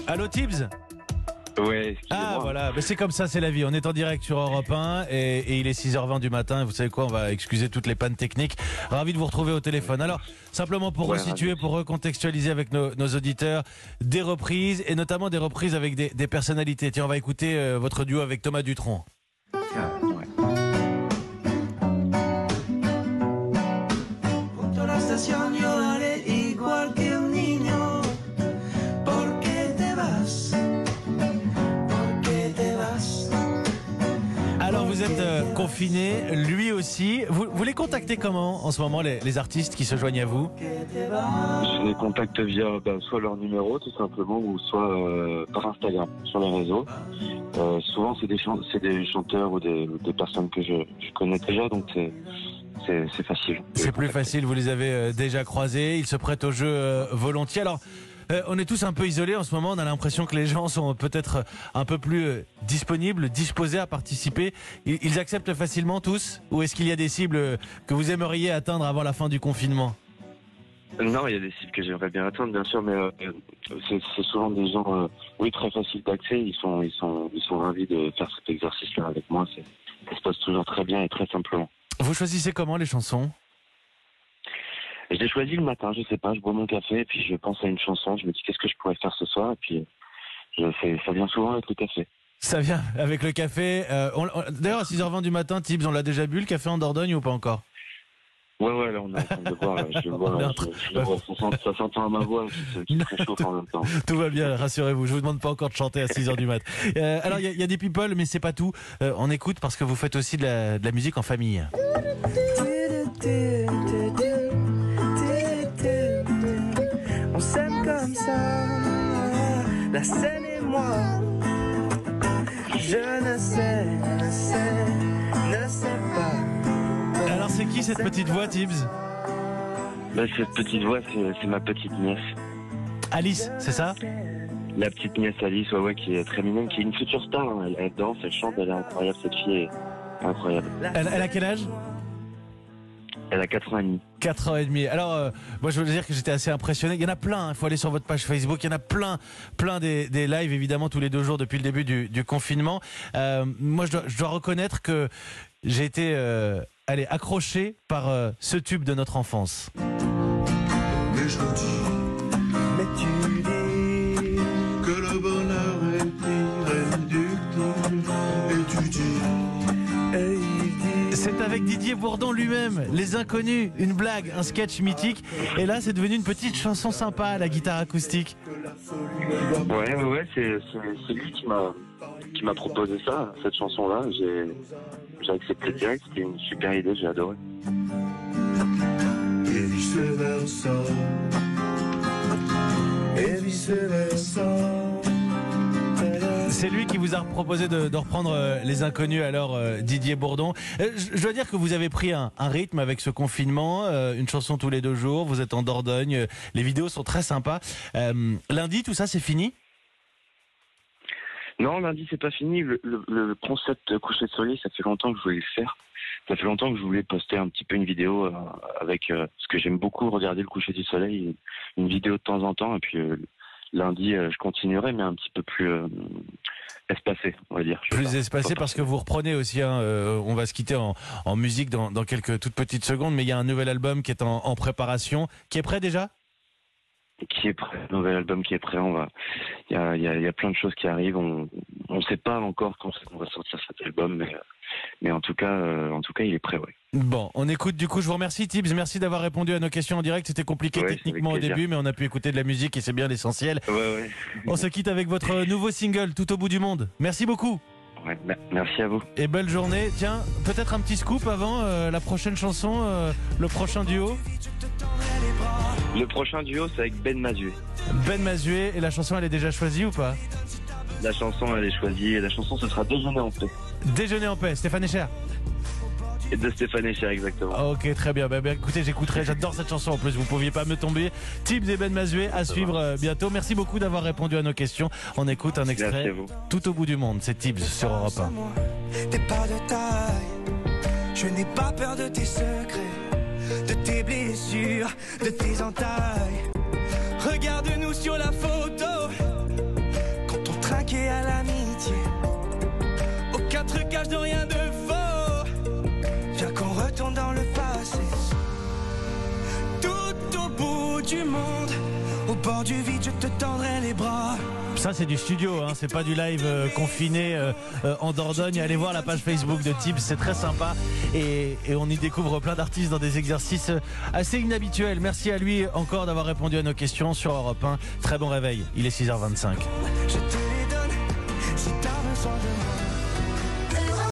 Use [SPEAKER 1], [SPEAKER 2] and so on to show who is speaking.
[SPEAKER 1] Allô Tibbs?
[SPEAKER 2] Ouais, excusez-moi.
[SPEAKER 1] Ah voilà, c'est comme ça, c'est la vie. On est en direct sur Europe 1 et il est 6h20 du matin. Vous savez quoi, on va excuser toutes les pannes techniques. Ravi de vous retrouver au téléphone. Alors, simplement pour resituer, pour recontextualiser avec nos auditeurs, des reprises et notamment des reprises avec des personnalités. Tiens, on va écouter votre duo avec Thomas Dutronc. Alors vous êtes confiné, lui aussi. Vous les contactez comment en ce moment, les artistes qui se joignent à vous?
[SPEAKER 2] Je les contacte via soit leur numéro tout simplement ou soit par Instagram sur les réseaux. Souvent c'est des chanteurs ou des personnes que je connais déjà, donc c'est facile.
[SPEAKER 1] C'est plus facile, vous les avez déjà croisés, ils se prêtent au jeu volontiers. Alors on est tous un peu isolés en ce moment, on a l'impression que les gens sont peut-être un peu plus disponibles, disposés à participer. Ils acceptent facilement tous? Ou est-ce qu'il y a des cibles que vous aimeriez atteindre avant la fin du confinement?
[SPEAKER 2] Non, il y a des sites que j'aimerais bien atteindre, bien sûr, mais c'est souvent des gens, très faciles d'accès. Ils sont ravis de faire cet exercice-là avec moi. Ça se passe toujours très bien et très simplement.
[SPEAKER 1] Vous choisissez comment les chansons?
[SPEAKER 2] Je l'ai choisi le matin, je sais pas, je bois mon café et puis je pense à une chanson. Je me dis qu'est-ce que je pourrais faire ce soir et puis ça vient souvent avec le café.
[SPEAKER 1] Ça vient avec le café. D'ailleurs, à 6h20 du matin, Tibbs, on l'a déjà bu le café en Dordogne ou pas encore?
[SPEAKER 2] Ouais, là on est en train de boire. Ça s'entend à ma voix qui se réchauffe en même temps.
[SPEAKER 1] Tout va bien, rassurez-vous. Je vous demande pas encore de chanter à 6h du mat. Alors il y a des people, mais c'est pas tout. On écoute parce que vous faites aussi de la musique en famille.
[SPEAKER 3] On s'aime comme ça, la scène et moi. Je ne sais pas.
[SPEAKER 1] Alors c'est qui cette petite voix, Tibbs?
[SPEAKER 2] Cette petite voix, c'est ma petite nièce. Alice,
[SPEAKER 1] c'est ça?
[SPEAKER 2] La petite nièce Alice, qui est très mignonne, qui est une future star. Hein. Elle danse, elle chante, elle est incroyable, cette fille est incroyable.
[SPEAKER 1] Elle a quel âge?
[SPEAKER 2] Elle a 4 ans et demi.
[SPEAKER 1] 4 ans et demi. Alors, moi, je veux dire que j'étais assez impressionné. Il y en a plein. Il faut aller sur votre page Facebook. Il y en a plein des lives, évidemment, tous les 2 jours depuis le début du confinement. Moi, je dois reconnaître que j'ai été accroché par ce tube de notre enfance.
[SPEAKER 3] Mais je le dis, mais tu dis que le bonheur est irréductible. Et tu dis, et il dit.
[SPEAKER 1] C'est avec Didier Bourdon lui-même, Les Inconnus, une blague, un sketch mythique. Et là, c'est devenu une petite chanson sympa à la guitare acoustique.
[SPEAKER 2] Ouais, c'est lui qui m'a proposé ça, cette chanson-là. J'ai accepté direct, c'était une super idée, j'ai adoré.
[SPEAKER 3] Et vice versa. Et vice versa.
[SPEAKER 1] C'est lui qui vous a proposé de reprendre Les Inconnus, alors Didier Bourdon. Je dois dire que vous avez pris un rythme avec ce confinement, une chanson tous les 2 jours, vous êtes en Dordogne, les vidéos sont très sympas. Lundi, tout ça, c'est fini?
[SPEAKER 2] Non, lundi, c'est pas fini. Le concept coucher de soleil, ça fait longtemps que je voulais le faire. Ça fait longtemps que je voulais poster un petit peu une vidéo avec... parce que j'aime beaucoup regarder le coucher du soleil, une vidéo de temps en temps, et puis... lundi, je continuerai, mais un petit peu plus espacé, on va dire.
[SPEAKER 1] Plus espacé parce que vous reprenez aussi, on va se quitter en musique dans quelques toutes petites secondes, mais il y a un nouvel album qui est en préparation, qui est prêt déjà?
[SPEAKER 2] Qui est prêt, un nouvel album qui est prêt, il y a plein de choses qui arrivent, on sait pas encore quand on va sortir cet album, mais en tout cas, il est prêt, ouais.
[SPEAKER 1] Bon, on écoute du coup, je vous remercie Tibbs, merci d'avoir répondu à nos questions en direct, c'était compliqué techniquement au début, mais on a pu écouter de la musique et c'est bien l'essentiel.
[SPEAKER 2] Ouais.
[SPEAKER 1] On se quitte avec votre nouveau single, Tout au bout du monde. Merci beaucoup.
[SPEAKER 2] Ouais, merci à vous.
[SPEAKER 1] Et belle journée. Tiens, peut-être un petit scoop avant la prochaine chanson, le prochain duo.
[SPEAKER 2] Le prochain duo, c'est avec Ben Mazué.
[SPEAKER 1] Ben Mazué, et la chanson, elle est déjà choisie ou pas?
[SPEAKER 2] La chanson, elle est choisie, et la chanson, ce sera Déjeuner en paix.
[SPEAKER 1] Déjeuner en paix, Stéphane Echer.
[SPEAKER 2] Et de Stéphane Echer, exactement.
[SPEAKER 1] Ok, très bien. Écoutez, j'écouterai, j'adore cette chanson en plus, vous pouviez pas me tomber. Tibbs et Ben Mazué à suivre bientôt. Merci beaucoup d'avoir répondu à nos questions. On écoute un extrait Tout au bout du monde, c'est Tibbs sur Europe 1.
[SPEAKER 3] T'es pas de taille, je n'ai pas peur de tes secrets, de tes blessures, de tes entailles. Regarde-nous sur la photo, notre cage de rien de faux. Viens qu'on retourne dans le passé. Tout au bout du monde, au bord du vide, je te tendrai les bras.
[SPEAKER 1] Ça c'est du studio, hein, c'est pas du live confiné en Dordogne. Allez voir la page Facebook de Tibbs, c'est très sympa et on y découvre plein d'artistes dans des exercices assez inhabituels. Merci à lui encore d'avoir répondu à nos questions sur Europe 1. Très bon réveil, il est 6h25.
[SPEAKER 3] Je te les donne si t'as besoin de moi.